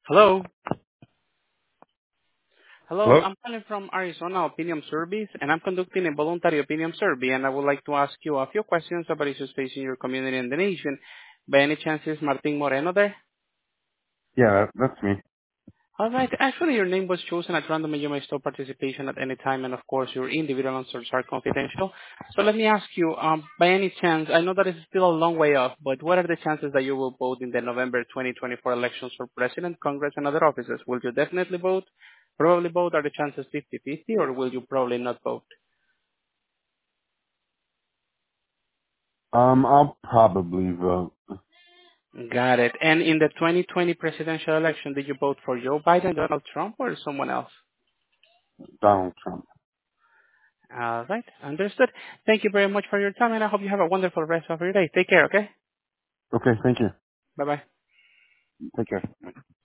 Hello. Hello. Hello? I'm calling from Arizona Opinion Service, and I'm conducting a voluntary opinion survey, and I would like to ask you a few questions about issues facing your community and the nation. By any chance, is Martin Moreno there? Yeah, that's me. All right. Actually, your name was chosen at random, and you may stop participation at any time, and of course, your individual answers are confidential. So let me ask you, by any chance, I know that it's still a long way off, but what are the chances that you will vote in the November 2024 elections for president, Congress, and other offices? Will you definitely vote? Probably vote? Are the chances 50-50, or will you probably not vote? I'll probably vote Got it. And in the 2020 presidential election, did you vote for Joe Biden, Donald Trump, or someone else? Donald Trump. All right. Understood. Thank you very much for your time, and I hope you have a wonderful rest of your day. Take care, okay? Okay, thank you. Bye-bye. Take care.